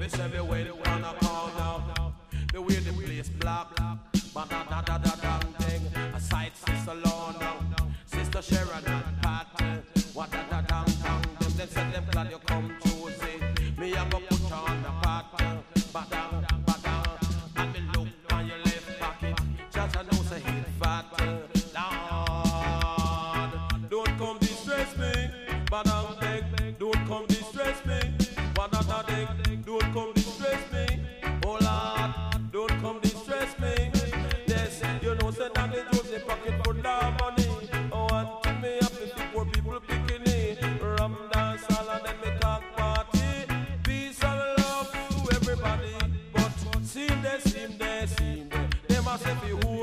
Me say me went on a corner. The way the place black. But da thing. A sight Sister Lorna, Sister Sharon and Pat. What da them said them glad you come Tuesday. Me a go put on a pot. Bada. And me look on your left pocket. Just a know say hit fat. Lord, don't come distress me. Badang thing, don't come distress me. Badada thing, don't come distress me. Oh Lord, don't come distress me. Yes, you know say that they use the pocket full of money. Oh, and me happy to poor people picking it. Ram dance all and then me talk party. Peace and love to everybody. But seem they, them a say fi who